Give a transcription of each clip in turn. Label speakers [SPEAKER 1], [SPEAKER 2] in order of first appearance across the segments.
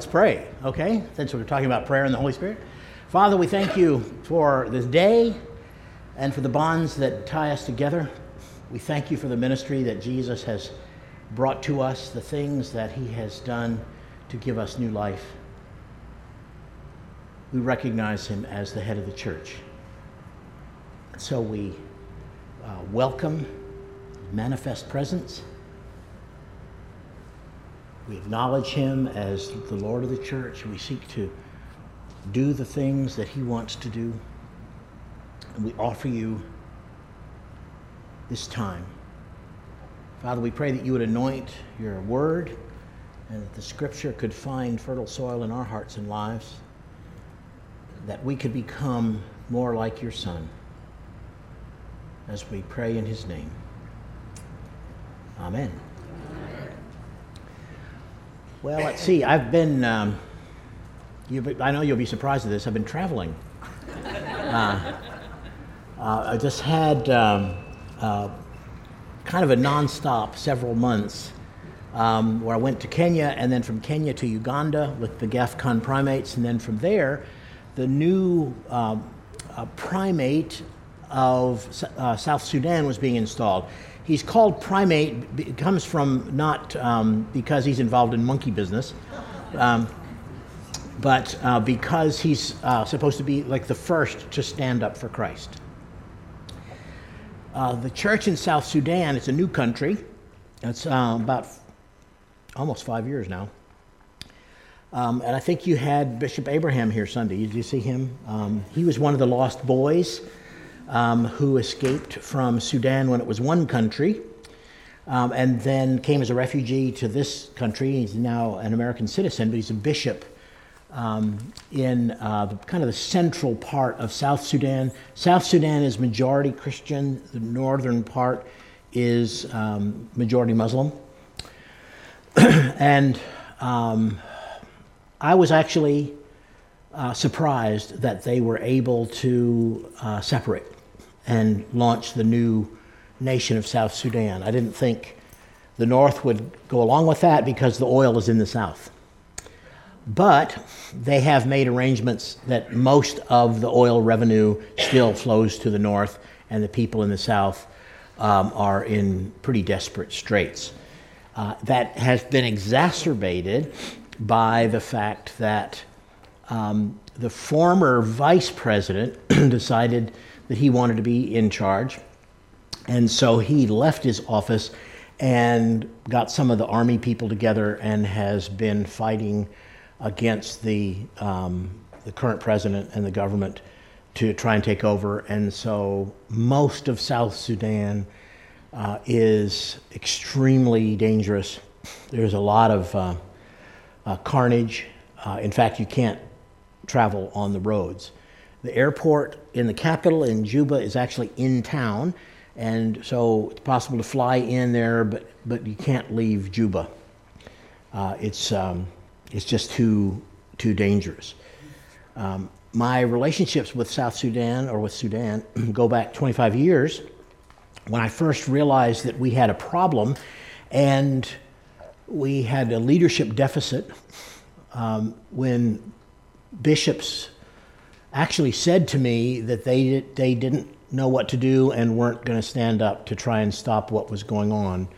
[SPEAKER 1] pray, okay? Since we're talking about prayer and the Holy Spirit. Father, we thank you for this day and for the bonds that tie us together. We thank you for the ministry that Jesus has brought to us, the things that he has done to give us new life. We recognize him as the head of the church. So we welcome manifest presence. We acknowledge him as the Lord of the church. We seek to do the things that he wants to do. And we offer you this time. Father, we pray that you would anoint your word and that the scripture could find fertile soil in our hearts and lives, that we could become more like your Son, as we pray in his name. Amen. Well, let's see. I've been, I know you'll be surprised at this, I've been traveling. I just had kind of a nonstop several months where I went to Kenya, and then from Kenya to Uganda with the GAFCON primates, and then from there, the new primate of South Sudan was being installed. He's called primate. It comes from not because he's involved in monkey business, but because he's supposed to be like the first to stand up for Christ. The church in South Sudan, it's a new country. It's about almost 5 years now. And I think you had Bishop Abraham here Sunday. Did you see him? He was one of the lost boys who escaped from Sudan when it was one country, and then came as a refugee to this country. He's now an American citizen, but he's a bishop in the kind of the central part of South Sudan. South Sudan is majority Christian. The northern part is majority Muslim. And I was actually surprised that they were able to separate and launch the new nation of South Sudan. I didn't think the North would go along with that because the oil is in the South. But they have made arrangements that most of the oil revenue still flows to the North, and the people in the South are in pretty desperate straits. That has been exacerbated by the fact that the former vice president decided that he wanted to be in charge, and so he left his office and got some of the army people together and has been fighting against the current president and the government to try and take over. And so most of South Sudan is extremely dangerous. There's a lot of carnage. In fact, you can't travel on the roads. The airport in the capital in Juba is actually in town, and so it's possible to fly in there, but you can't leave Juba. It's just too dangerous. My relationships with South Sudan, or with Sudan, go back 25 years. When I first realized that we had a problem and we had a leadership deficit, when bishops actually said to me that they didn't know what to do and weren't going to stand up to try and stop what was going on.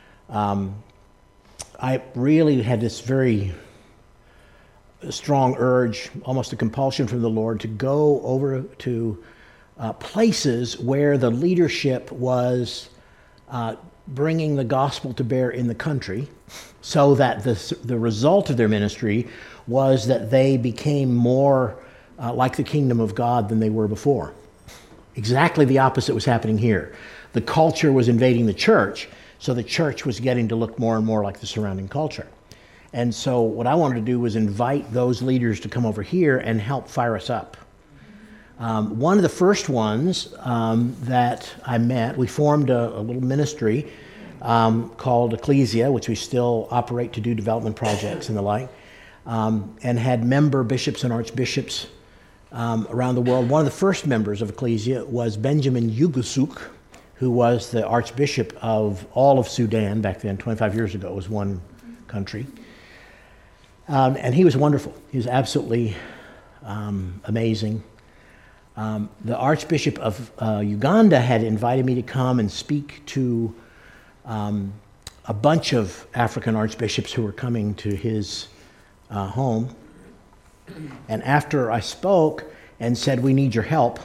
[SPEAKER 1] I really had this very strong urge, almost a compulsion from the Lord, to go over to places where the leadership was bringing the gospel to bear in the country, so that the result of their ministry was that they became more like the kingdom of God than they were before. Exactly the opposite was happening here. The culture was invading the church, so the church was getting to look more and more like the surrounding culture. And so what I wanted to do was invite those leaders to come over here and help fire us up. One of the first ones that I met, we formed a little ministry called Ecclesia, which we still operate to do development projects and the like, and had member bishops and archbishops around the world. One of the first members of Ecclesia was Benjamin Yugusuk, who was the archbishop of all of Sudan back then. 25 years ago, it was one country. And he was wonderful. He was absolutely amazing. The Archbishop of Uganda had invited me to come and speak to a bunch of African archbishops who were coming to his home. And after I spoke and said, we need your help,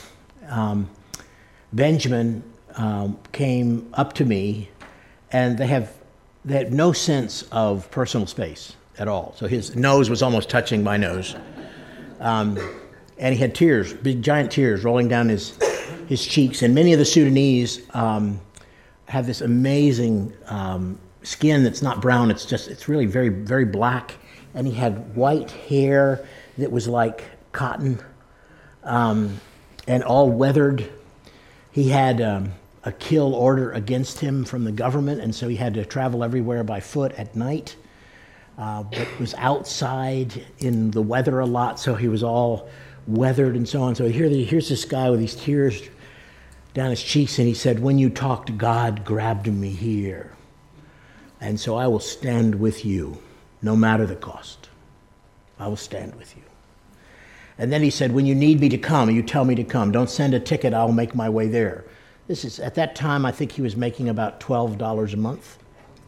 [SPEAKER 1] Benjamin came up to me, and they had no sense of personal space at all. So his nose was almost touching my nose. And he had tears, big giant tears rolling down his cheeks. And many of the Sudanese have this amazing skin that's not brown, it's really very, very black. And he had white hair that was like cotton and all weathered. He had a kill order against him from the government, and so he had to travel everywhere by foot at night. But was outside in the weather a lot, so he was all weathered and so on. So here's this guy with these tears down his cheeks, and he said, when you talked, God grabbed me here. And so I will stand with you, no matter the cost. I will stand with you. And then he said, when you need me to come, you tell me to come. Don't send a ticket, I'll make my way there. This is, at that time, I think he was making about $12 a month.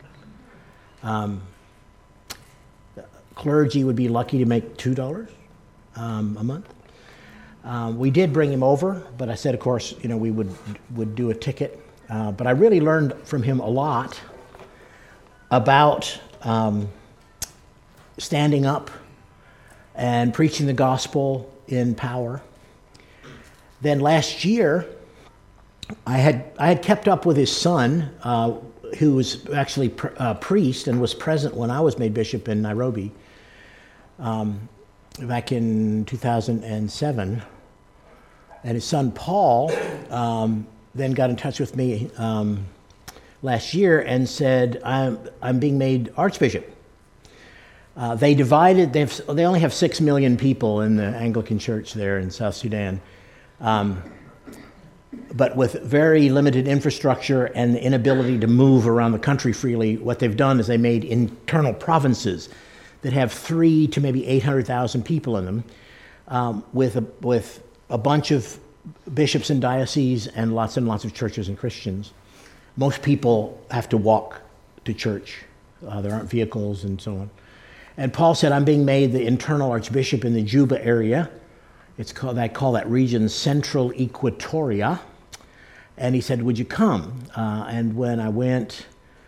[SPEAKER 1] Clergy would be lucky to make $2 a month. We did bring him over, but I said, of course, we would do a ticket. But I really learned from him a lot about standing up and preaching the gospel in power. Then last year, I had kept up with his son, who was actually a priest and was present when I was made bishop in Nairobi back in 2007. And his son, Paul, then got in touch with me last year and said, I'm being made archbishop. They only have 6 million people in the Anglican Church there in South Sudan. But with very limited infrastructure and the inability to move around the country freely, what they've done is they made internal provinces that have 3 to maybe 800,000 people in them, with a bunch of bishops and dioceses and lots of churches and Christians. Most people have to walk to church. There aren't vehicles and so on. And Paul said, I'm being made the internal archbishop in the Juba area. I call that region Central Equatoria. And he said, would you come? And when I went,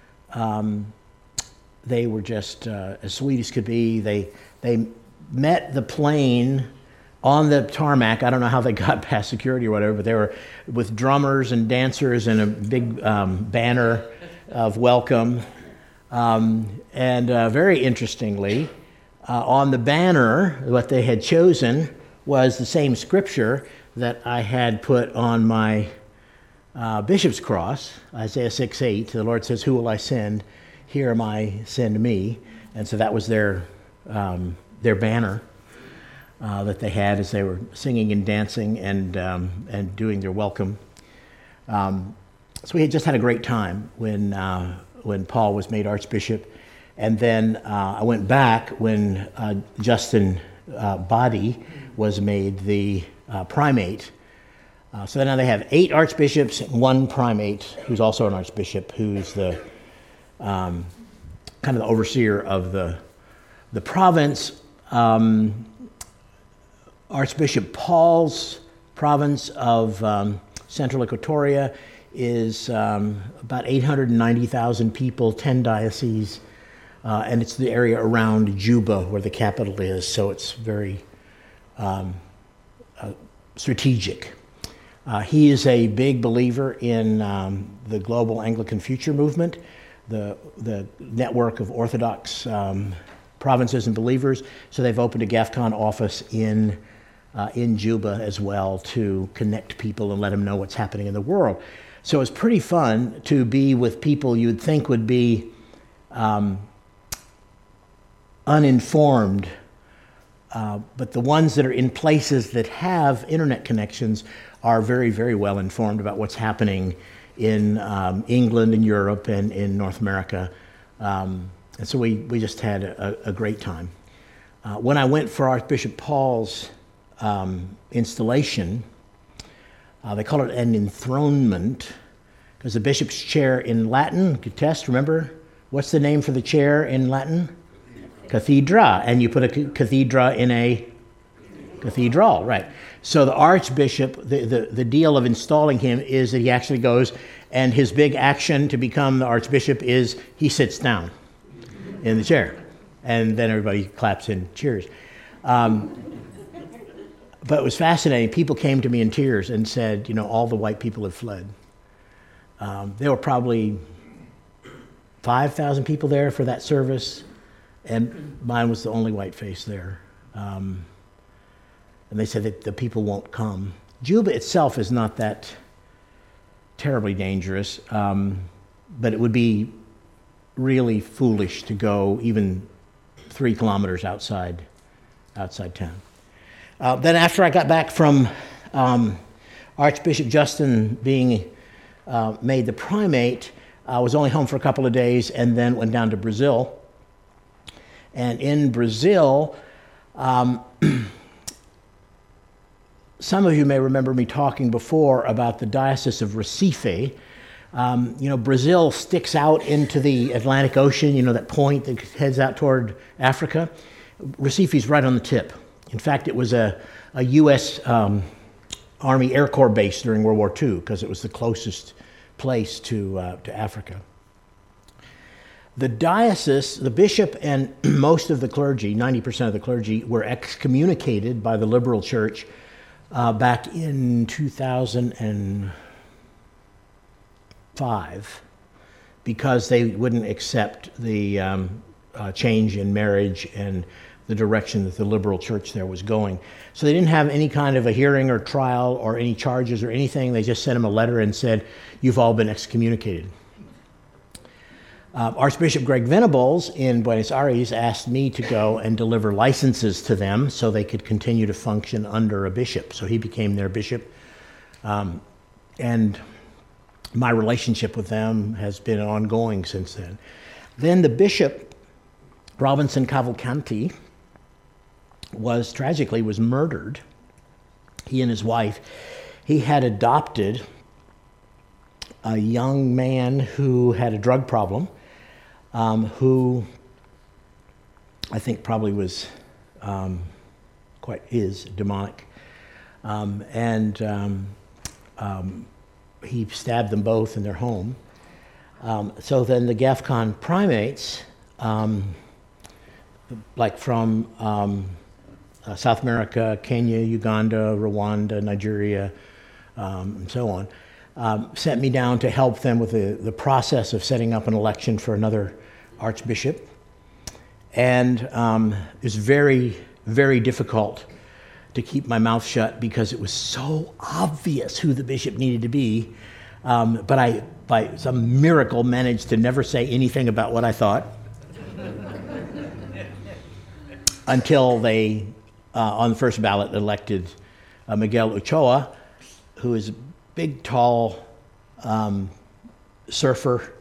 [SPEAKER 1] they were just as sweet as could be. They met the plane on the tarmac. I don't know how they got past security or whatever, but they were with drummers and dancers and a big banner of welcome. And very interestingly, on the banner, what they had chosen was the same scripture that I had put on my bishop's cross, Isaiah 6:8. The Lord says, who will I send? Here am I, send me. And so that was their banner that they had as they were singing and dancing and doing their welcome. So we had just had a great time when Paul was made archbishop. And then I went back when Justin Badi was made the primate. So now they have 8 archbishops and 1 primate who's also an archbishop, who's the kind of the overseer of the province. Archbishop Paul's province of Central Equatoria is about 890,000 people, 10 dioceses, and it's the area around Juba where the capital is, so it's very strategic. He is a big believer in the Global Anglican Future Movement, the network of Orthodox provinces and believers, so they've opened a GAFCON office in Juba as well to connect people and let them know what's happening in the world. So it's pretty fun to be with people you'd think would be uninformed, but the ones that are in places that have internet connections are very, very well informed about what's happening in England and Europe and in North America. And so we just had a great time. When I went for Archbishop Paul's installation, they call it an enthronement, because the bishop's chair in Latin, could test, remember? What's the name for the chair in Latin? Cathedra. And you put a cathedra in a cathedral, right. So the archbishop, the deal of installing him is that he actually goes, and his big action to become the archbishop is he sits down in the chair. And then everybody claps and cheers. But it was fascinating. People came to me in tears and said, all the white people have fled. There were probably 5,000 people there for that service, and mine was the only white face there. And they said that the people won't come. Juba itself is not that terribly dangerous, but it would be really foolish to go even 3 kilometers outside town. Then after I got back from Archbishop Justin being made the primate, I was only home for a couple of days and then went down to Brazil. And in Brazil, some of you may remember me talking before about the Diocese of Recife. Brazil sticks out into the Atlantic Ocean, that point that heads out toward Africa. Recife's right on the tip. In fact, it was a U.S. Army Air Corps base during World War II because it was the closest place to Africa. The diocese, the bishop, and most of the clergy, 90% of the clergy, were excommunicated by the liberal church back in 2005 because they wouldn't accept the change in marriage and the direction that the liberal church there was going. So they didn't have any kind of a hearing or trial or any charges or anything. They just sent him a letter and said, "You've all been excommunicated." Archbishop Greg Venables in Buenos Aires asked me to go and deliver licenses to them so they could continue to function under a bishop. So he became their bishop. And my relationship with them has been ongoing since then. Then the bishop, Robinson Cavalcanti, was murdered. He and his wife. He had adopted a young man who had a drug problem, who I think probably was is demonic. He stabbed them both in their home. So then the GAFCON primates, like from South America, Kenya, Uganda, Rwanda, Nigeria, and so on, sent me down to help them with the process of setting up an election for another archbishop. And it was very, very difficult to keep my mouth shut because it was so obvious who the bishop needed to be. But I, by some miracle, managed to never say anything about what I thought until they, on the first ballot, elected Miguel Ochoa, who is a big, tall surfer,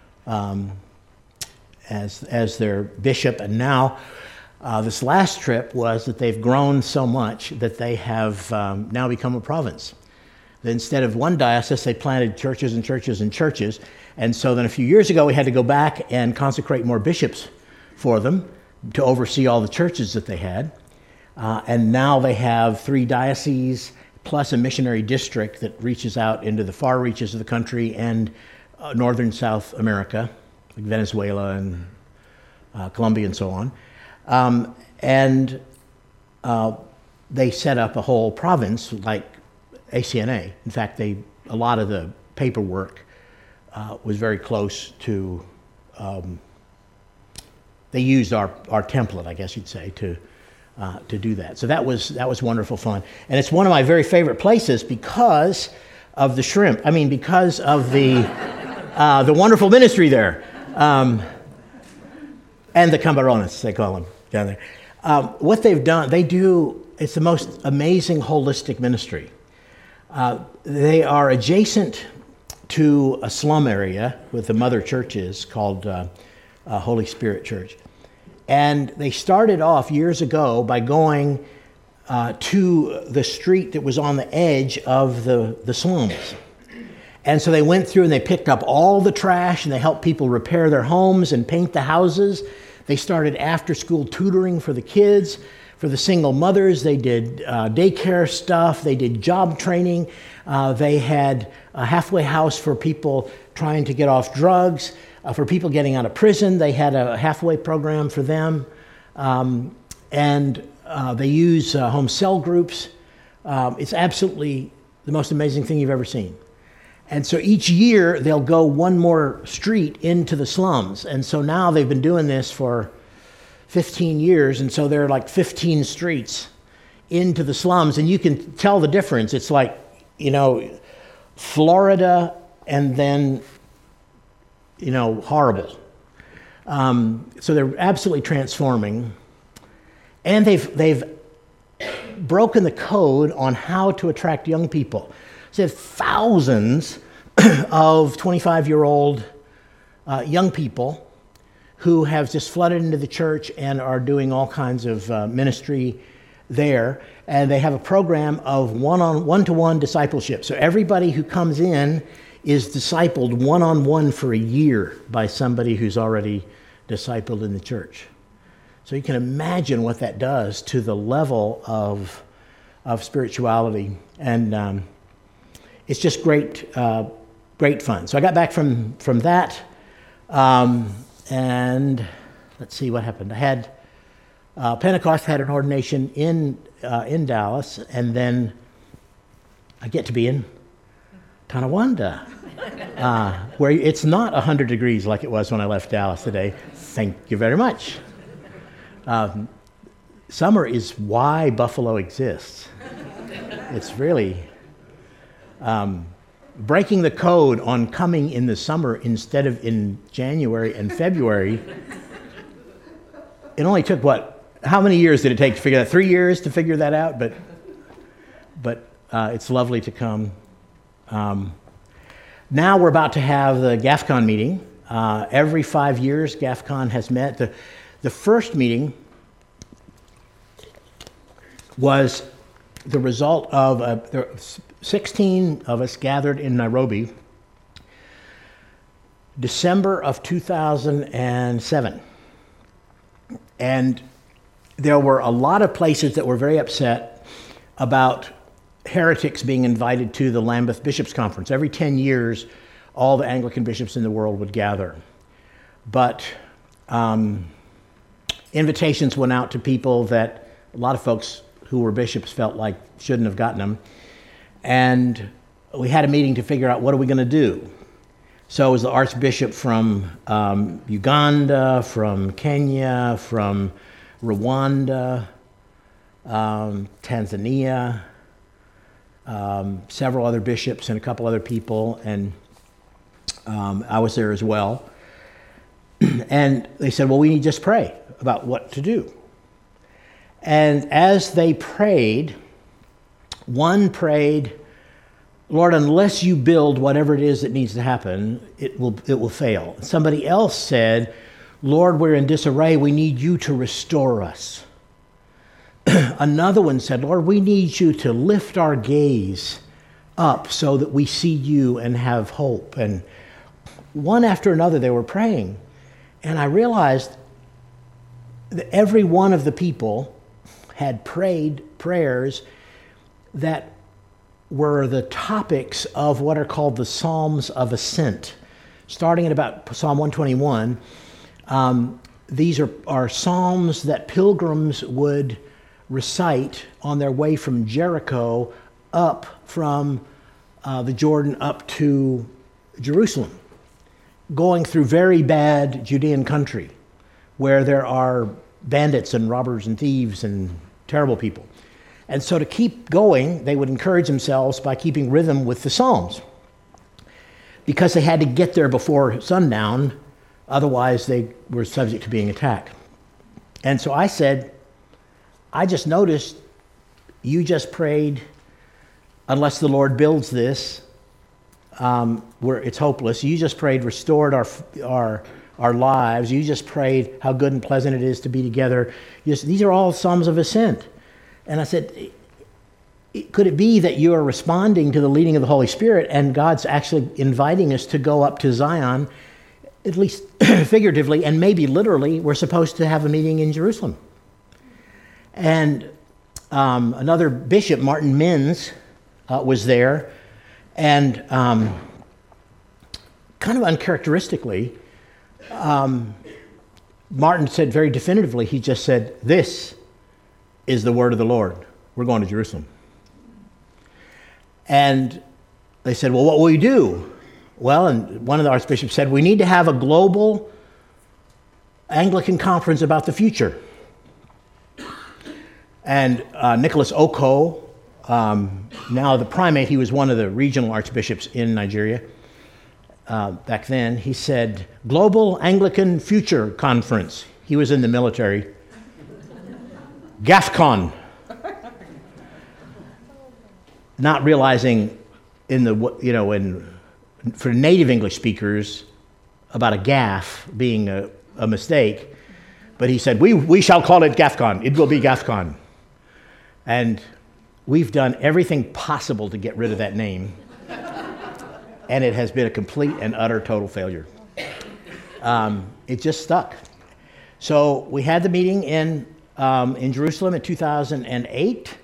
[SPEAKER 1] as their bishop. And now this last trip was that they've grown so much that they have now become a province. Instead of one diocese, they planted churches and churches and churches. And so then a few years ago, we had to go back and consecrate more bishops for them to oversee all the churches that they had. And now they have 3 dioceses plus a missionary district that reaches out into the far reaches of the country and northern South America, like Venezuela and Colombia and so on. They set up a whole province like ACNA. In fact, a lot of the paperwork was very close to, they used our template, I guess you'd say, to do that. So that was wonderful fun. And it's one of my very favorite places because of the shrimp. I mean, because of the wonderful ministry there. And the camarones, they call them down there. What they've done, it's the most amazing holistic ministry. They are adjacent to a slum area with the mother churches called Holy Spirit Church. And they started off years ago by going to the street that was on the edge of the slums. And so they went through and they picked up all the trash and they helped people repair their homes and paint the houses. They started after-school tutoring for the kids. For the single mothers, they did daycare stuff. They did job training. They had a halfway house for people trying to get off drugs. For people getting out of prison, they had a halfway program for them. And they use home cell groups. It's absolutely the most amazing thing you've ever seen. And so each year, they'll go one more street into the slums. And so now they've been doing this for 15 years, and so there are like 15 streets into the slums, and you can tell the difference. It's like, Florida and then, horrible. So they're absolutely transforming. And they've broken the code on how to attract young people. So they have thousands of 25-year-old young people who have just flooded into the church and are doing all kinds of ministry there. And they have a program of one-to-one discipleship. So everybody who comes in is discipled one-on-one for a year by somebody who's already discipled in the church. So you can imagine what that does to the level of spirituality. And it's just great fun. So I got back from that. And let's see what happened. I had Pentecost had an ordination in Dallas, and then I get to be in Tonawanda, where it's not 100 degrees like it was when I left Dallas today. Thank you very much. Summer is why Buffalo exists. It's really breaking the code on coming in the summer instead of in January and February. It only took, how many years did it take to figure that? 3 years to figure that out, but it's lovely to come. Now we're about to have the GAFCON meeting. Every 5 years, GAFCON has met. The first meeting was the result of 16 of us gathered in Nairobi, December of 2007. And there were a lot of places that were very upset about heretics being invited to the Lambeth Bishops' Conference. Every 10 years, all the Anglican bishops in the world would gather. But invitations went out to people that a lot of folks who were bishops felt like shouldn't have gotten them. And we had a meeting to figure out what are we going to do. So it was the Archbishop from Uganda, from Kenya, from Rwanda, Tanzania, several other bishops and a couple other people, and I was there as well. And they said, well, we need to just pray about what to do. And as they prayed, one prayed, Lord, unless you build whatever it is that needs to happen, it will fail. Somebody else said, Lord, we're in disarray. We need you to restore us. Another one said, Lord, we need you to lift our gaze up so that we see you and have hope. And one after another, they were praying. And I realized that every one of the people had prayed prayers that were the topics of what are called the Psalms of Ascent. Starting at about Psalm 121, these are psalms that pilgrims would recite on their way from Jericho up from the Jordan up to Jerusalem, going through very bad Judean country where there are bandits and robbers and thieves and terrible people. And so to keep going, they would encourage themselves by keeping rhythm with the Psalms, because they had to get there before sundown, otherwise they were subject to being attacked. And so I said, I just noticed you just prayed, unless the Lord builds this, where it's hopeless. You just prayed, restored our our lives. You just prayed how good and pleasant it is to be together. These are all Psalms of Ascent. And I said, could it be that you are responding to the leading of the Holy Spirit and God's actually inviting us to go up to Zion, at least figuratively and maybe literally? We're supposed to have a meeting in Jerusalem. And another bishop, Martin Minns, was there. And kind of uncharacteristically, Martin said very definitively, he just said, "This is the word of the Lord. We're going to Jerusalem." And they said, "Well, what will you do?" Well, and one of the archbishops said, "We need to have a global Anglican conference about the future." And Nicholas Oko, now the primate, he was one of the regional archbishops in Nigeria back then, he said, "Global Anglican Future Conference." He was in the military. GAFCON. Not realizing for native English speakers about a gaff being a mistake, but he said, we shall call it GAFCON. It will be GAFCON. And we've done everything possible to get rid of that name, and it has been a complete and utter total failure. It just stuck. So we had the meeting in Jerusalem in 2008.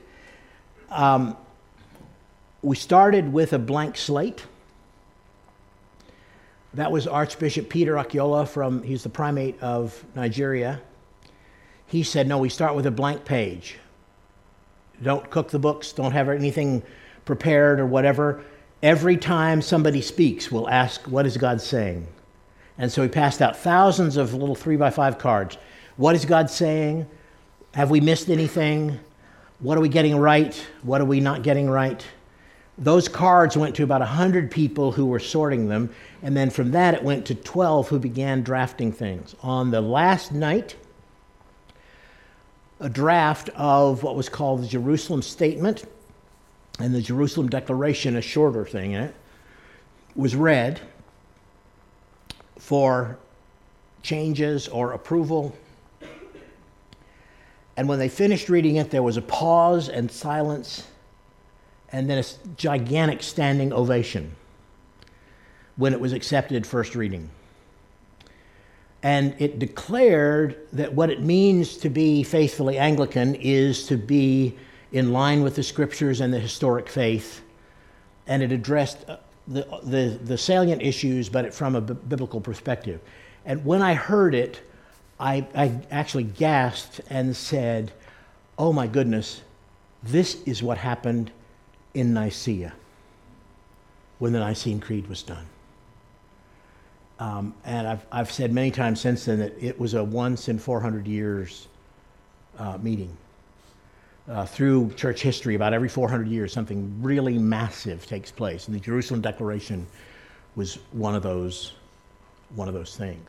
[SPEAKER 1] We started with a blank slate. That was Archbishop Peter Akiola he's the primate of Nigeria. He said, "No, we start with a blank page. Don't cook the books, don't have anything prepared or whatever. Every time somebody speaks, we'll ask, what is God saying?" And so he passed out thousands of little 3x5 cards. What is God saying? Have we missed anything? What are we getting right? What are we not getting right? Those cards went to about 100 people who were sorting them, and then from that it went to 12 who began drafting things. On the last night, a draft of what was called the Jerusalem Statement and the Jerusalem Declaration, a shorter thing in it, was read for changes or approval. And when they finished reading it, there was a pause and silence, and then a gigantic standing ovation when it was accepted first reading. And it declared that what it means to be faithfully Anglican is to be in line with the Scriptures and the historic faith. And it addressed the salient issues, but from a biblical perspective. And when I heard it, I actually gasped and said, "Oh my goodness, this is what happened in Nicaea when the Nicene Creed was done." And I've said many times since then that it was a once in 400 years meeting. Through church history, about every 400 years, something really massive takes place. And the Jerusalem Declaration was one of those things.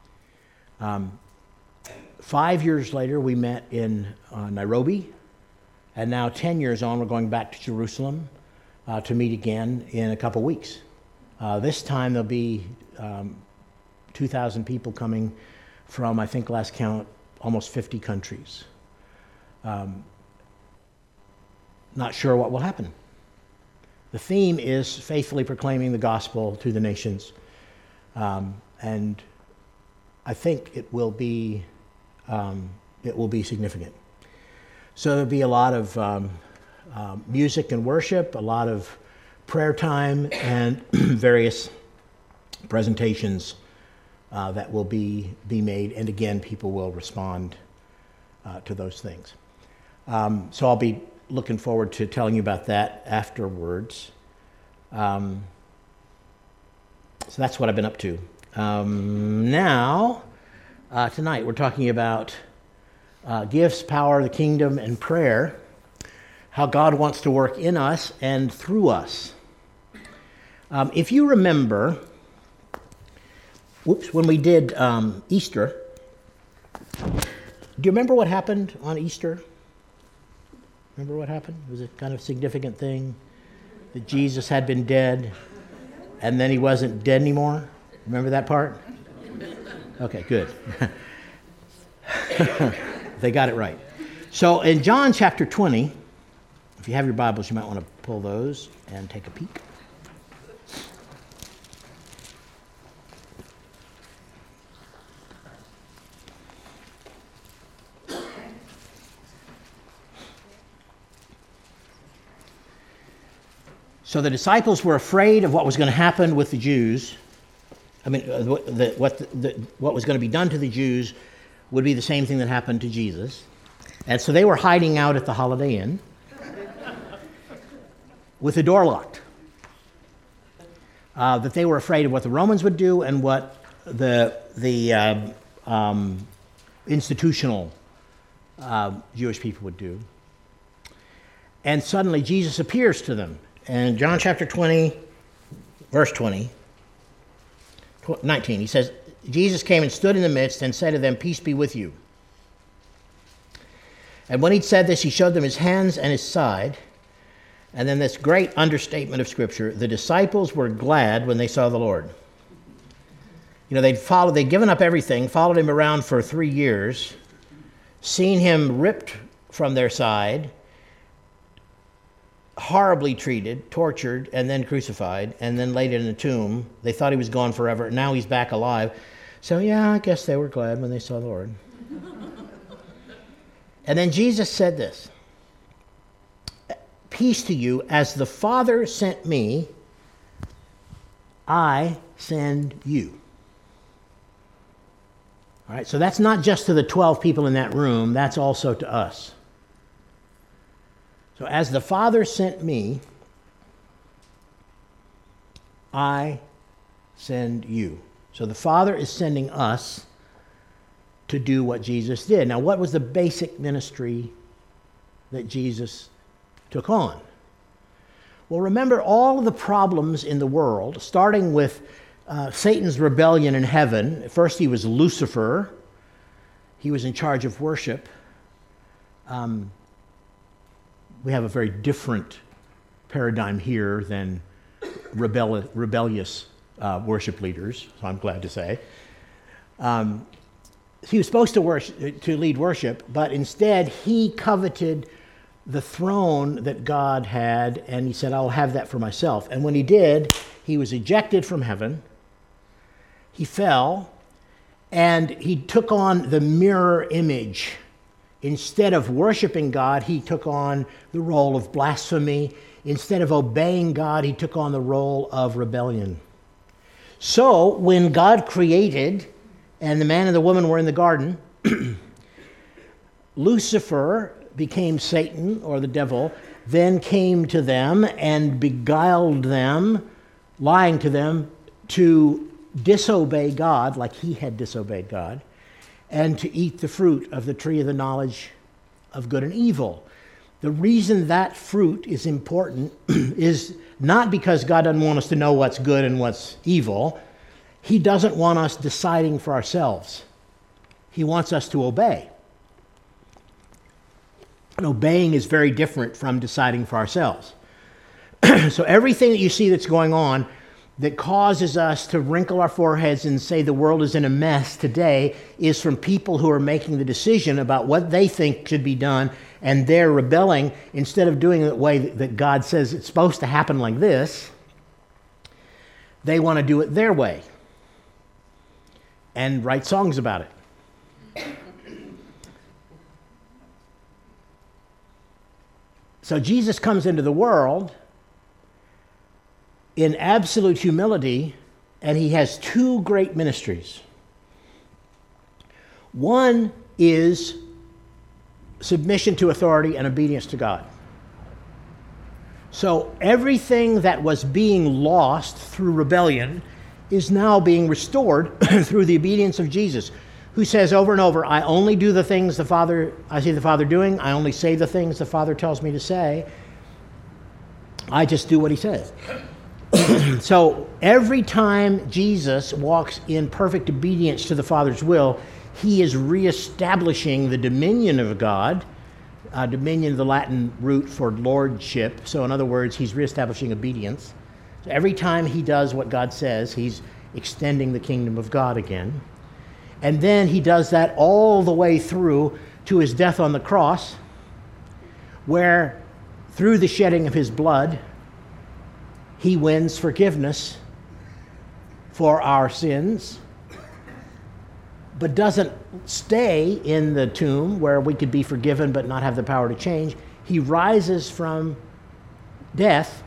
[SPEAKER 1] 5 years later, we met in Nairobi. And now 10 years on, we're going back to Jerusalem to meet again in a couple weeks. This time there'll be 2,000 people coming from, I think last count, almost 50 countries. Not sure what will happen. The theme is faithfully proclaiming the gospel to the nations. And I think it will be significant. So there'll be a lot of music and worship, a lot of prayer time, and various presentations that will be made. And again, people will respond to those things. So I'll be looking forward to telling you about that afterwards. So that's what I've been up to. Now, tonight we're talking about gifts, power, the kingdom, and prayer, how God wants to work in us and through us. If you remember, when we did Easter, do you remember what happened on Easter? Remember what happened? It was a kind of significant thing that Jesus had been dead, and then he wasn't dead anymore. Remember that part? Okay, good. They got it right. So in John chapter 20, if you have your Bibles, you might want to pull those and take a peek. So the disciples were afraid of what was going to happen with the Jews. I mean, what was going to be done to the Jews would be the same thing that happened to Jesus. And so they were hiding out at the Holiday Inn with the door locked. That they were afraid of what the Romans would do and what the institutional Jewish people would do. And suddenly Jesus appears to them. And John chapter 20, verse 19, he says, Jesus came and stood in the midst and said to them, "Peace be with you." And when he'd said this, he showed them his hands and his side. And then this great understatement of Scripture, the disciples were glad when they saw the Lord. You know, they'd given up everything, followed him around for 3 years, seen him ripped from their side, horribly treated, tortured, and then crucified, and then laid in a tomb. They thought he was gone forever. Now he's back alive. So yeah, I guess they were glad when they saw the Lord. And then Jesus said this, "Peace to you, as the Father sent me, I send you." All right, so that's not just to the 12 people in that room, that's also to us. So as the Father sent me, I send you. So the Father is sending us to do what Jesus did. Now, what was the basic ministry that Jesus took on? Well, remember all of the problems in the world, starting with Satan's rebellion in heaven. First, he was Lucifer. He was in charge of worship. We have a very different paradigm here than rebellious worship leaders, so I'm glad to say. He was supposed to lead worship, but instead he coveted the throne that God had, and he said, "I'll have that for myself." And when he did, he was ejected from heaven. He fell, and he took on the mirror image. Instead of worshiping God, he took on the role of blasphemy. Instead of obeying God, he took on the role of rebellion. So when God created, and the man and the woman were in the garden, Lucifer became Satan, or the devil, then came to them and beguiled them, lying to them, to disobey God like he had disobeyed God, and to eat the fruit of the tree of the knowledge of good and evil. The reason that fruit is important is not because God doesn't want us to know what's good and what's evil. He doesn't want us deciding for ourselves. He wants us to obey. And obeying is very different from deciding for ourselves. So everything that you see that's going on that causes us to wrinkle our foreheads and say the world is in a mess today is from people who are making the decision about what they think should be done, and they're rebelling. Instead of doing it the way that God says it's supposed to happen like this, they want to do it their way and write songs about it. So Jesus comes into the world in absolute humility, and he has two great ministries. One is submission to authority and obedience to God. So everything that was being lost through rebellion is now being restored through the obedience of Jesus, who says over and over, "I only do the things I see the Father doing. I only say the things the Father tells me to say. I just do what he says." So every time Jesus walks in perfect obedience to the Father's will, he is reestablishing the dominion of God. Dominion, the Latin root for lordship. So in other words, he's reestablishing obedience. So every time he does what God says, he's extending the kingdom of God again. And then he does that all the way through to his death on the cross, where through the shedding of his blood, he wins forgiveness for our sins, but doesn't stay in the tomb where we could be forgiven but not have the power to change. He rises from death,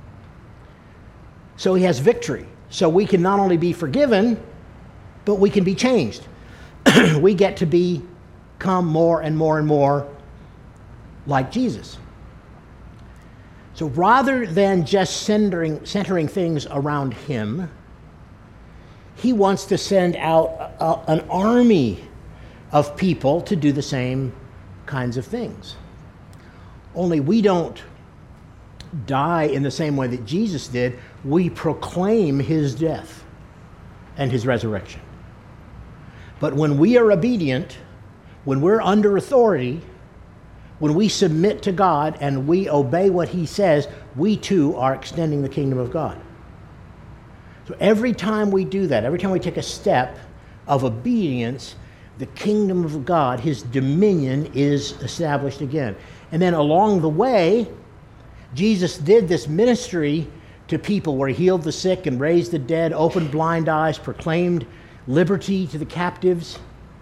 [SPEAKER 1] so he has victory. So we can not only be forgiven, but we can be changed. We get to become more and more and more like Jesus. So rather than just centering things around him, he wants to send out an army of people to do the same kinds of things. Only we don't die in the same way that Jesus did. We proclaim his death and his resurrection. But when we are obedient, when we're under authority, when we submit to God and we obey what he says, we too are extending the kingdom of God. So every time we do that, every time we take a step of obedience, the kingdom of God, his dominion, is established again. And then along the way, Jesus did this ministry to people where he healed the sick and raised the dead, opened blind eyes, proclaimed liberty to the captives.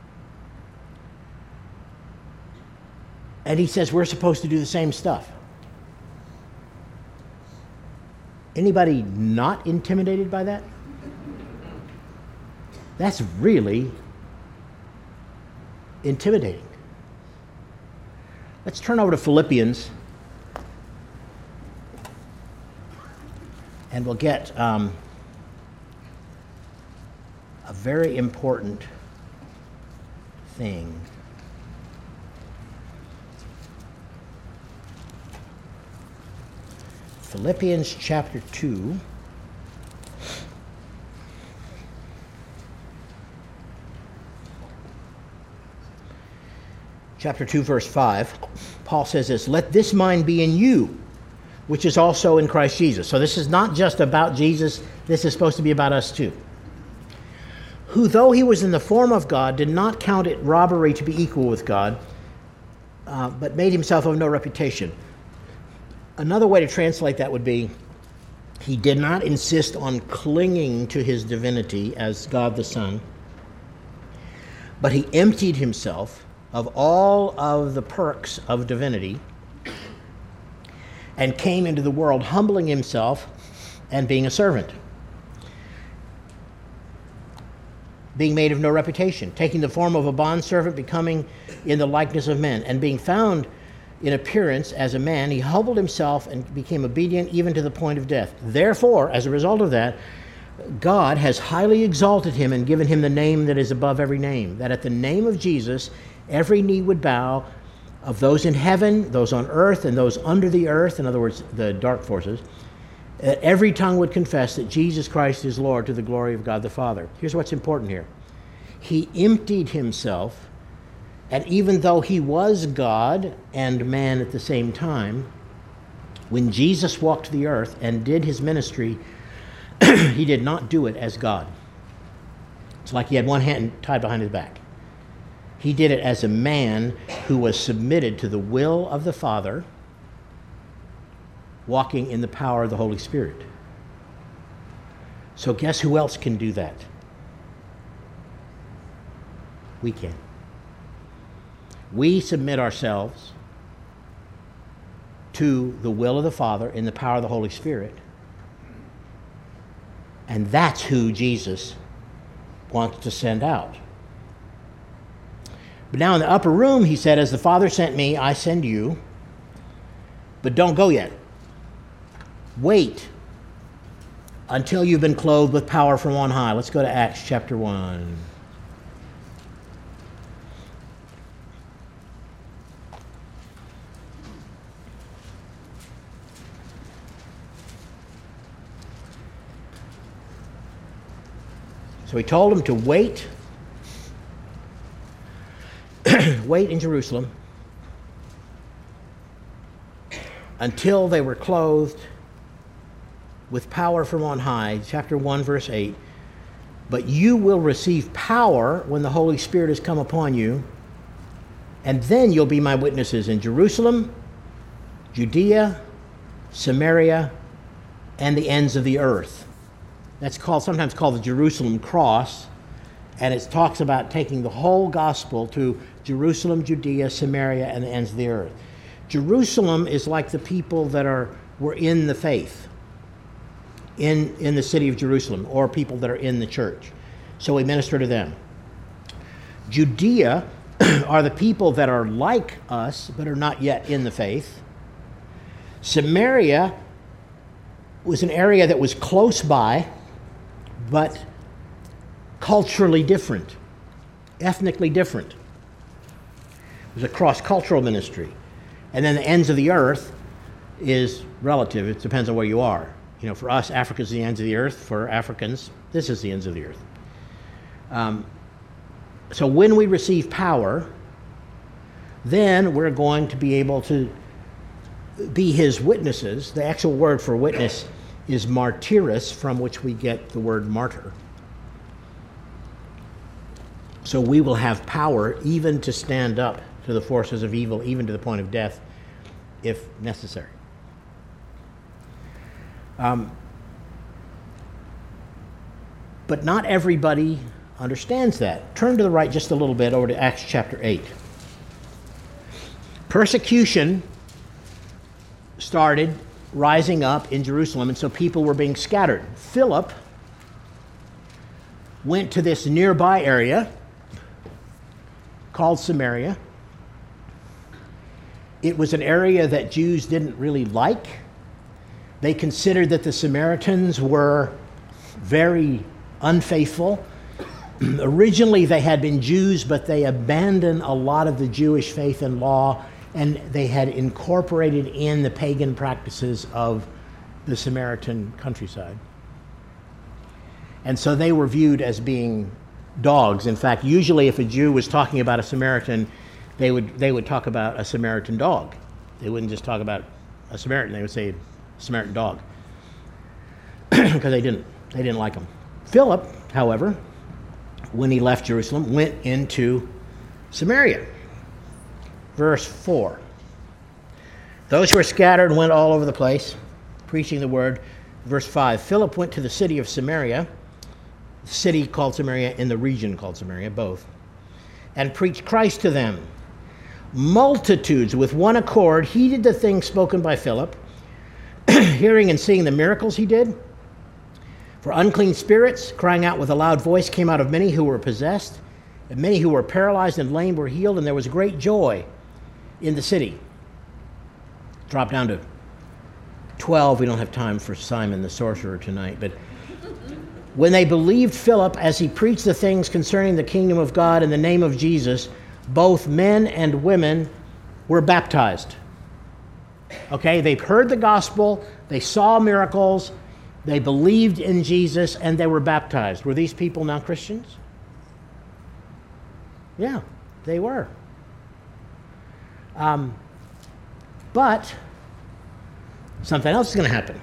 [SPEAKER 1] And he says we're supposed to do the same stuff. Anybody not intimidated by that? That's really intimidating. Let's turn over to Philippians, and we'll get a very important thing. Philippians chapter 2. Chapter 2, verse 5. Paul says this, "Let this mind be in you, which is also in Christ Jesus." So this is not just about Jesus. This is supposed to be about us too. "Who, though he was in the form of God, did not count it robbery to be equal with God, but made himself of no reputation." Another way to translate that would be, he did not insist on clinging to his divinity as God the Son, but he emptied himself of all of the perks of divinity and came into the world humbling himself and being a servant, being made of no reputation, taking the form of a bondservant, becoming in the likeness of men, and being found in appearance as a man, he humbled himself and became obedient even to the point of death. Therefore, as a result of that, God has highly exalted him and given him the name that is above every name, that at the name of Jesus, every knee would bow, of those in heaven, those on earth, and those under the earth, in other words, the dark forces, that every tongue would confess that Jesus Christ is Lord, to the glory of God the Father. Here's what's important here. He emptied himself, and even though he was God and man at the same time, when Jesus walked the earth and did his ministry, he did not do it as God. It's like he had one hand tied behind his back. He did it as a man who was submitted to the will of the Father, walking in the power of the Holy Spirit. So guess who else can do that? We can. We submit ourselves to the will of the Father in the power of the Holy Spirit. And that's who Jesus wants to send out. But now in the upper room, he said, "As the Father sent me, I send you. But don't go yet. Wait until you've been clothed with power from on high." Let's go to Acts chapter 1. So he told them to wait in Jerusalem until they were clothed with power from on high. Chapter 1, verse 8. But you will receive power when the Holy Spirit has come upon you, and then you'll be my witnesses in Jerusalem, Judea, Samaria, and the ends of the earth. That's sometimes called the Jerusalem cross, and it talks about taking the whole gospel to Jerusalem, Judea, Samaria, and the ends of the earth. Jerusalem is like the people that were in the faith in the city of Jerusalem, or people that are in the church. So we minister to them. Judea are the people that are like us, but are not yet in the faith. Samaria was an area that was close by, but culturally different, ethnically different. It was a cross-cultural ministry. And then the ends of the earth is relative. It depends on where you are. You know, for us, Africa is the ends of the earth. For Africans, this is the ends of the earth. So when we receive power, then we're going to be able to be his witnesses. The actual word for witness is martyros, from which we get the word martyr. So we will have power even to stand up to the forces of evil, even to the point of death, if necessary. But not everybody understands that. Turn to the right just a little bit over to Acts chapter 8. Persecution started rising up in Jerusalem, and so people were being scattered. Philip went to this nearby area called Samaria. It was an area that Jews didn't really like. They considered that the Samaritans were very unfaithful. Originally, they had been Jews, but they abandoned a lot of the Jewish faith and law, and they had incorporated in the pagan practices of the Samaritan countryside. And so they were viewed as being dogs. In fact, usually if a Jew was talking about a Samaritan, they would talk about a Samaritan dog. They wouldn't just talk about a Samaritan. They would say Samaritan dog, because they didn't like him. Philip, however, when he left Jerusalem, went into Samaria. Verse 4. Those who were scattered went all over the place, preaching the word. Verse 5. Philip went to the city of Samaria, the city called Samaria and the region called Samaria, both, and preached Christ to them. Multitudes with one accord heeded the things spoken by Philip, hearing and seeing the miracles he did. For unclean spirits, crying out with a loud voice, came out of many who were possessed, and many who were paralyzed and lame were healed, and there was great joy in the city. Drop down to 12. We don't have time for Simon the sorcerer tonight, but when they believed Philip as he preached the things concerning the kingdom of God in the name of Jesus, both men and women were baptized. Okay, they heard the gospel, they saw miracles, they believed in Jesus, and they were baptized. Were these people now Christians? Yeah, they were. But something else is going to happen.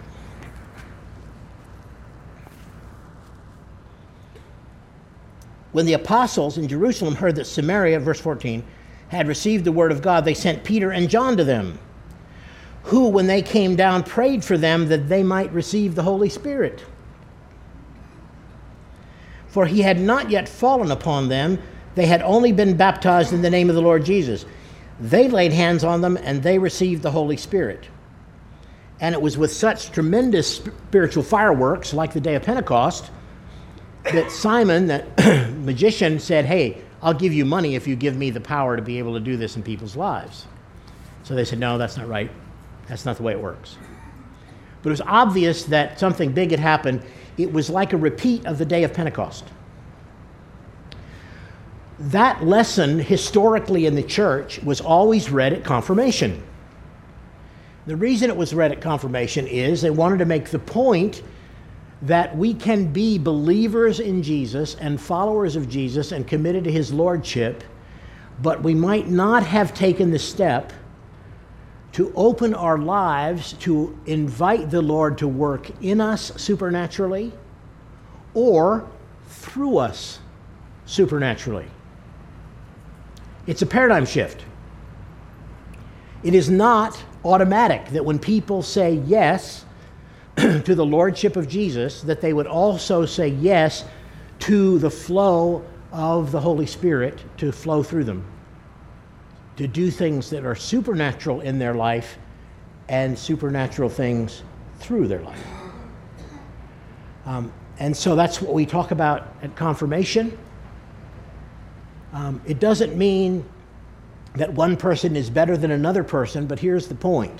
[SPEAKER 1] When the apostles in Jerusalem heard that Samaria, verse 14, had received the word of God, they sent Peter and John to them, who, when they came down, prayed for them that they might receive the Holy Spirit. For he had not yet fallen upon them. They had only been baptized in the name of the Lord Jesus. They laid hands on them, and they received the Holy Spirit. And it was with such tremendous spiritual fireworks, like the day of Pentecost, that Simon, that magician, said, hey, I'll give you money if you give me the power to be able to do this in people's lives. So they said, no, that's not right. That's not the way it works. But it was obvious that something big had happened. It was like a repeat of the day of Pentecost. That lesson historically in the church was always read at confirmation. The reason it was read at confirmation is they wanted to make the point that we can be believers in Jesus and followers of Jesus and committed to his lordship, but we might not have taken the step to open our lives to invite the Lord to work in us supernaturally, or through us supernaturally. It's a paradigm shift. It is not automatic that when people say yes to the lordship of Jesus, that they would also say yes to the flow of the Holy Spirit to flow through them, to do things that are supernatural in their life and supernatural things through their life. And so that's what we talk about at confirmation. It doesn't mean that one person is better than another person, but here's the point.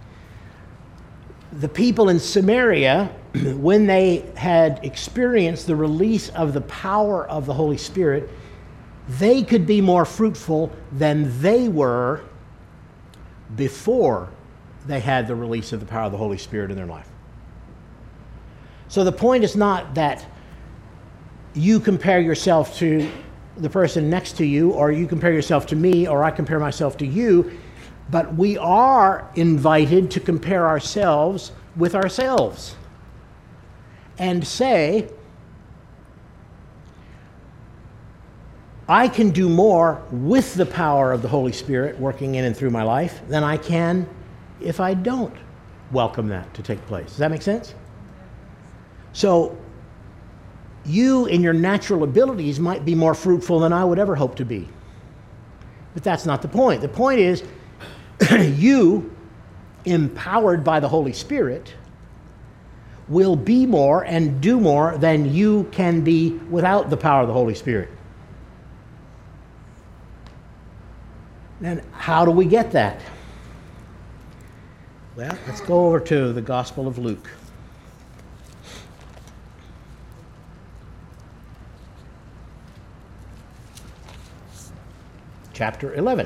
[SPEAKER 1] The people in Samaria, when they had experienced the release of the power of the Holy Spirit, they could be more fruitful than they were before they had the release of the power of the Holy Spirit in their life. So the point is not that you compare yourself to the person next to you, or you compare yourself to me, or I compare myself to you, but we are invited to compare ourselves with ourselves and say, I can do more with the power of the Holy Spirit working in and through my life than I can if I don't welcome that to take place. Does that make sense? So you in your natural abilities might be more fruitful than I would ever hope to be. But that's not the point. The point is you, empowered by the Holy Spirit, will be more and do more than you can be without the power of the Holy Spirit. And how do we get that? Well, let's go over to the Gospel of Luke. Chapter 11.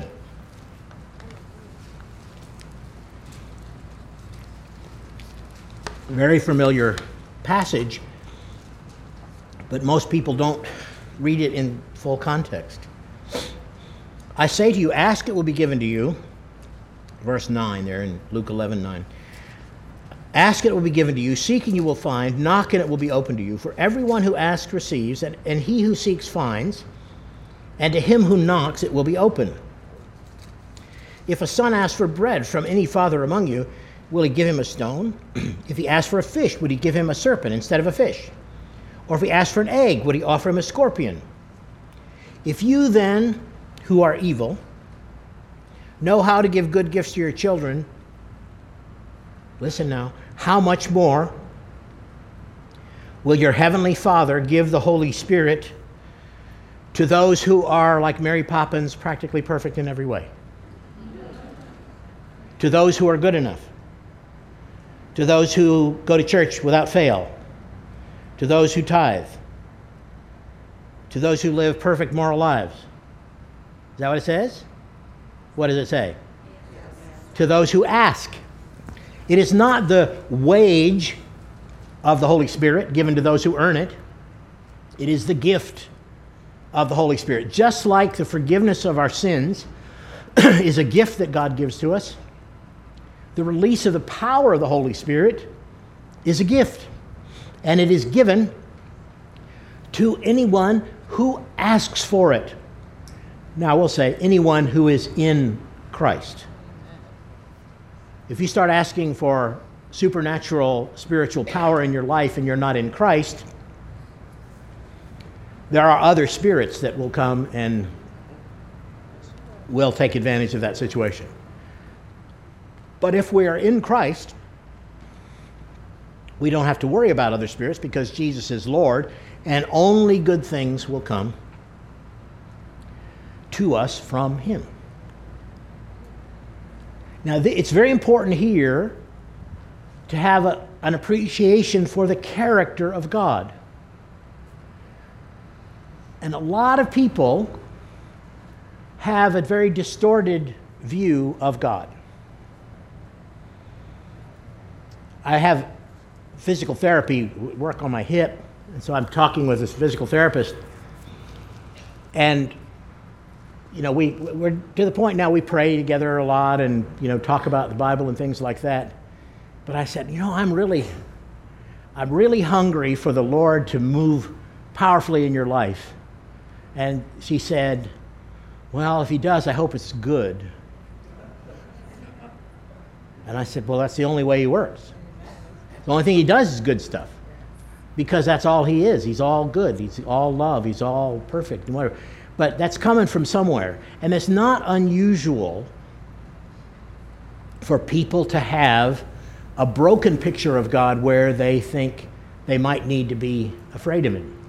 [SPEAKER 1] Very familiar passage, but most people don't read it in full context. I say to you, ask, it will be given to you. Verse 9 there in Luke 11:9. Ask, it will be given to you. Seek, and you will find. Knock, and it will be opened to you. For everyone who asks receives, and he who seeks finds. And to him who knocks, it will be open. If a son asks for bread from any father among you, will he give him a stone? If he asks for a fish, would he give him a serpent instead of a fish? Or if he asks for an egg, would he offer him a scorpion? If you then, who are evil, know how to give good gifts to your children, listen now, how much more will your heavenly Father give the Holy Spirit to those who are, like Mary Poppins, practically perfect in every way? To those who are good enough. To those who go to church without fail. To those who tithe. To those who live perfect moral lives. Is that what it says? What does it say? Yes. To those who ask. It is not the wage of the Holy Spirit given to those who earn it. It is the gift of the Holy Spirit. Just like the forgiveness of our sins is a gift that God gives to us, the release of the power of the Holy Spirit is a gift. And it is given to anyone who asks for it. Now, we'll say anyone who is in Christ. If you start asking for supernatural spiritual power in your life and you're not in Christ, there are other spirits that will come and will take advantage of that situation. But if we are in Christ, we don't have to worry about other spirits because Jesus is Lord, and only good things will come to us from Him. Now, it's very important here to have an appreciation for the character of God. And a lot of people have a very distorted view of God. I have physical therapy work on my hip, and so I'm talking with this physical therapist. And, you know, we're to the point now we pray together a lot and, you know, talk about the Bible and things like that. But I said, you know, I'm really hungry for the Lord to move powerfully in your life? And she said, well, if he does, I hope it's good. And I said, well, that's the only way he works. The only thing he does is good stuff, because that's all he is. He's all good. He's all love. He's all perfect and whatever. But that's coming from somewhere. And it's not unusual for people to have a broken picture of God where they think they might need to be afraid of him.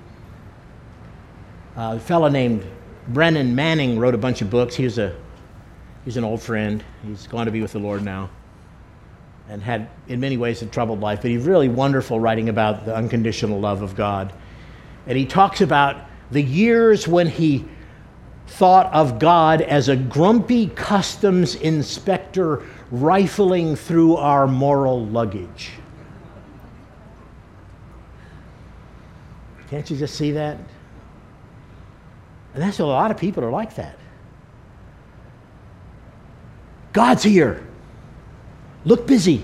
[SPEAKER 1] A fellow named Brennan Manning wrote a bunch of books. He's an old friend. He's gone to be with the Lord now, and had, in many ways, a troubled life. But he's really wonderful writing about the unconditional love of God. And he talks about the years when he thought of God as a grumpy customs inspector rifling through our moral luggage. Can't you just see that? And that's a lot of people are like that. God's here. Look busy.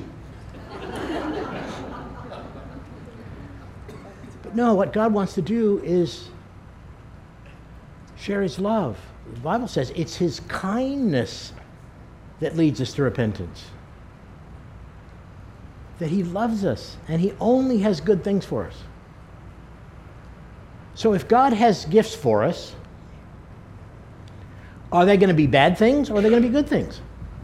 [SPEAKER 1] But no, what God wants to do is share his love. The Bible says it's his kindness that leads us to repentance. That he loves us, and he only has good things for us. So if God has gifts for us, are they going to be bad things, or are they going to be good things?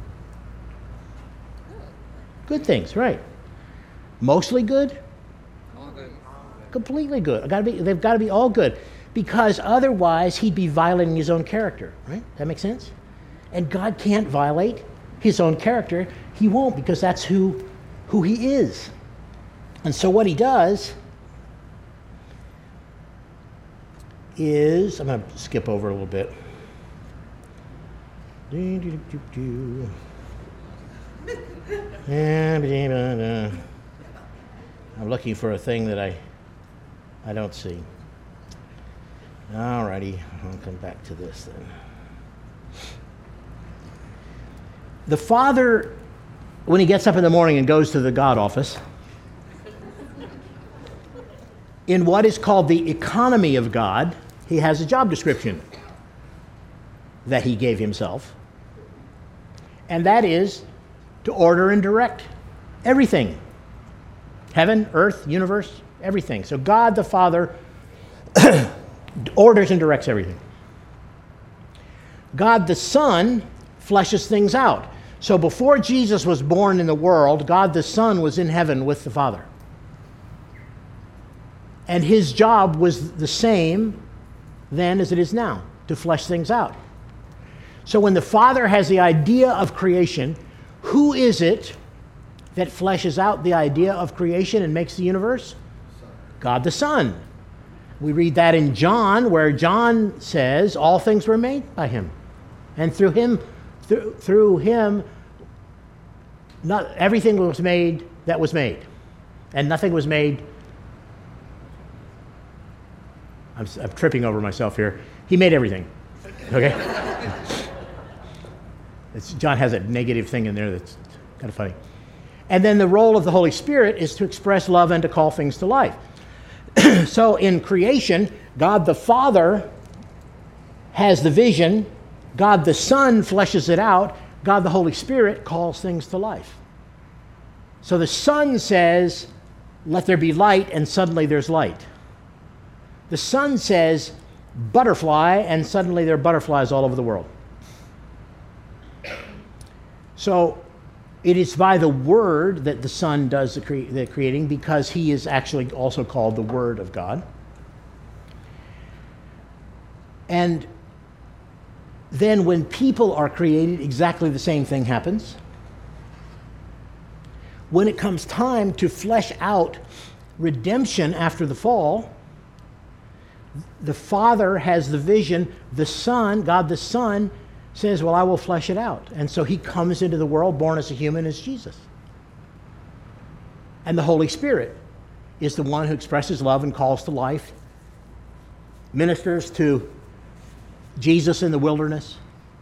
[SPEAKER 1] Good things, right. Mostly good?
[SPEAKER 2] All good.
[SPEAKER 1] Completely good. They've got to be all good, because otherwise he'd be violating his own character, right? That makes sense? And God can't violate his own character. He won't, because that's who he is. And so what he does is, I'm going to skip over a little bit. I'm looking for a thing that I don't see. All righty, I'll come back to this then. The Father, when he gets up in the morning and goes to the God office, in what is called the economy of God, he has a job description that he gave himself. And that is to order and direct everything. Heaven, earth, universe, everything. So God the Father orders and directs everything. God the Son fleshes things out. So before Jesus was born in the world, God the Son was in heaven with the Father. And his job was the same then as it is now, to flesh things out. So when the Father has the idea of creation, who is it that fleshes out the idea of creation and makes the universe? God the Son. We read that in John, where John says all things were made by him. And through him, not everything was made that was made. And nothing was made. I'm tripping over myself here. He made everything. Okay? John has a negative thing in there that's kind of funny. And then the role of the Holy Spirit is to express love and to call things to life. So in creation, God the Father has the vision, God the Son fleshes it out, God the Holy Spirit calls things to life. So the Son says, let there be light, and suddenly there's light. The Son says, butterfly, and suddenly there are butterflies all over the world. So it is by the Word that the Son does the creating, because he is actually also called the Word of God. And then when people are created, exactly the same thing happens. When it comes time to flesh out redemption after the fall, the Father has the vision, the Son, God the Son, says, well, I will flesh it out. And so he comes into the world born as a human as Jesus. And the Holy Spirit is the one who expresses love and calls to life, ministers to Jesus in the wilderness.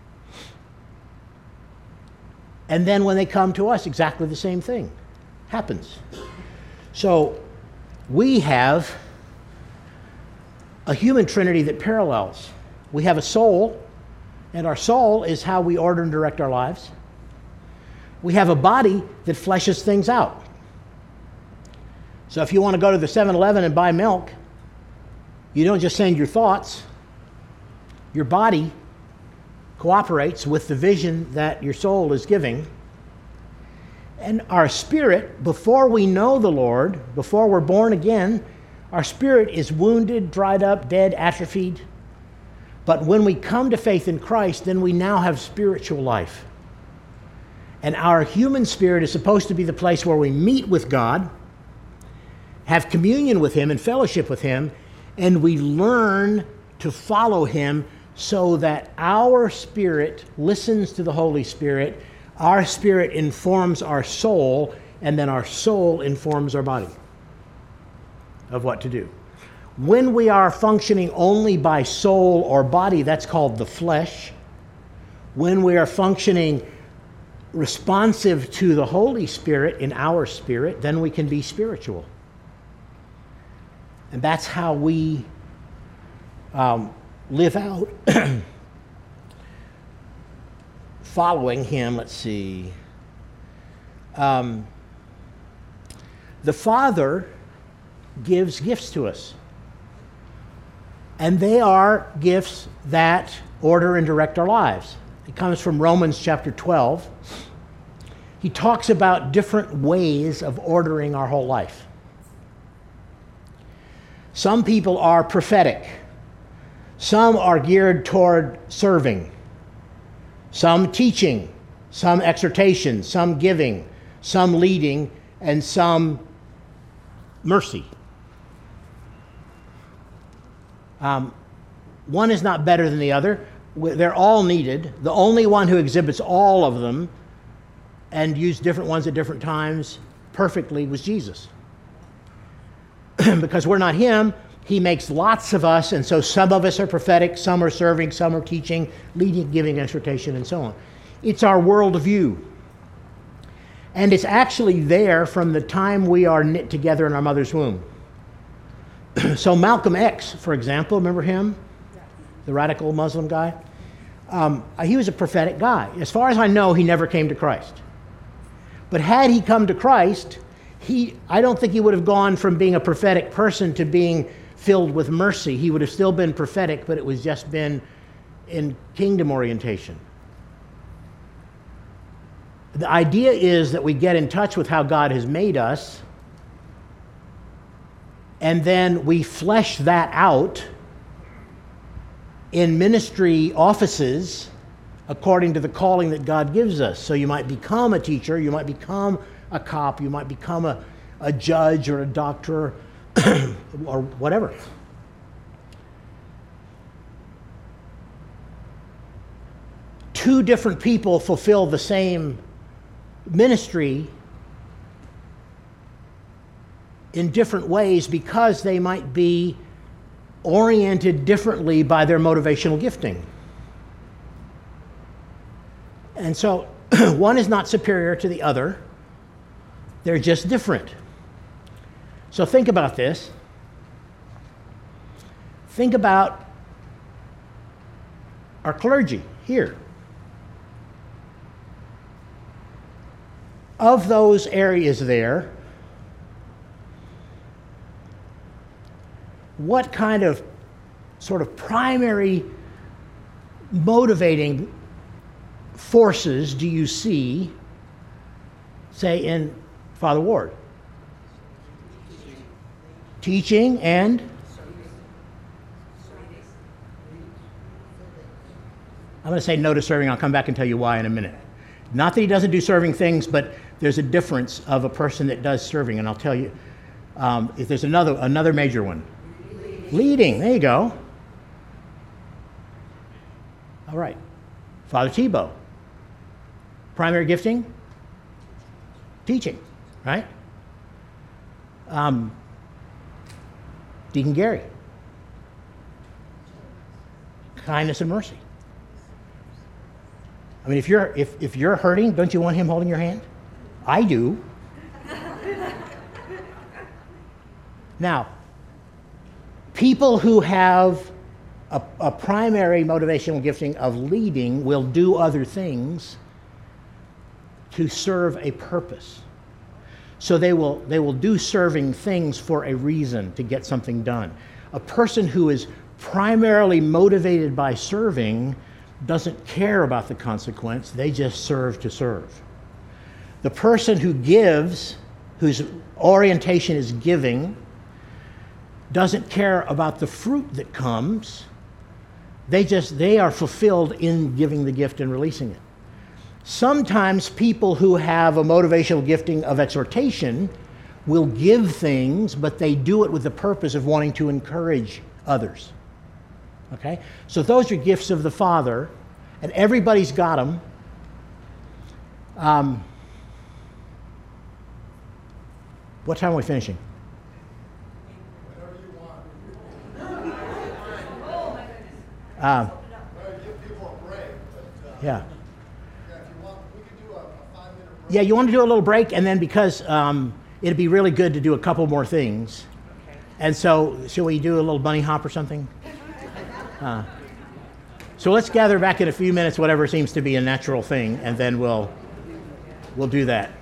[SPEAKER 1] And then when they come to us, exactly the same thing happens. So we have a human trinity that parallels. We have a soul, and our soul is how we order and direct our lives. We have a body that fleshes things out. So if you want to go to the 7-Eleven and buy milk, you don't just send your thoughts. Your body cooperates with the vision that your soul is giving. And our spirit, before we know the Lord, before we're born again, our spirit is wounded, dried up, dead, atrophied. But when we come to faith in Christ, then we now have spiritual life. And our human spirit is supposed to be the place where we meet with God, have communion with Him and fellowship with Him, and we learn to follow Him so that our spirit listens to the Holy Spirit, our spirit informs our soul, and then our soul informs our body of what to do. When we are functioning only by soul or body, that's called the flesh. When we are functioning responsive to the Holy Spirit in our spirit, then we can be spiritual. And that's how we live out following Him. Let's see. The Father gives gifts to us. And they are gifts that order and direct our lives. It comes from Romans chapter 12. He talks about different ways of ordering our whole life. Some people are prophetic. Some are geared toward serving. Some teaching. Some exhortation. Some giving. Some leading. And some mercy. One is not better than the other. They're all needed. The only one who exhibits all of them and used different ones at different times perfectly was Jesus. Because we're not Him, He makes lots of us, and so some of us are prophetic, some are serving, some are teaching, leading, giving, exhortation, and so on. It's our worldview. And it's actually there from the time we are knit together in our mother's womb. So Malcolm X, for example, remember him? The radical Muslim guy? He was a prophetic guy. As far as I know, he never came to Christ. But had he come to Christ, I don't think he would have gone from being a prophetic person to being filled with mercy. He would have still been prophetic, but it was just been in kingdom orientation. The idea is that we get in touch with how God has made us, and then we flesh that out in ministry offices according to the calling that God gives us. So you might become a teacher, you might become a cop, you might become a judge or a doctor or whatever. Two different people fulfill the same ministry in different ways because they might be oriented differently by their motivational gifting. And so one is not superior to the other. They're just different. So think about this. Think about our clergy here. Of those areas there, what kind of sort of primary motivating forces do you see, say, in Father Ward? Teaching and? I'm going to say no to serving. I'll come back and tell you why in a minute. Not that he doesn't do serving things, but there's a difference of a person that does serving, and I'll tell you if there's another major one. Leading, there you go. All right. Father Tebow. Primary gifting? Teaching, right? Deacon Gary. Kindness and mercy. I mean, if you're hurting, don't you want him holding your hand? I do. People who have a primary motivational gifting of leading will do other things to serve a purpose. So they will do serving things for a reason, to get something done. A person who is primarily motivated by serving doesn't care about the consequence, they just serve to serve. The person who gives, whose orientation is giving, doesn't care about the fruit that comes. They are fulfilled in giving the gift and releasing it. Sometimes people who have a motivational gifting of exhortation will give things, but they do it with the purpose of wanting to encourage others. Okay? So those are gifts of the Father, and everybody's got them. What time are we finishing? Yeah. Yeah, you want to do a little break, and then because it'd be really good to do a couple more things. Okay. And so, shall we do a little bunny hop or something? So let's gather back in a few minutes, whatever seems to be a natural thing, and then we'll do that.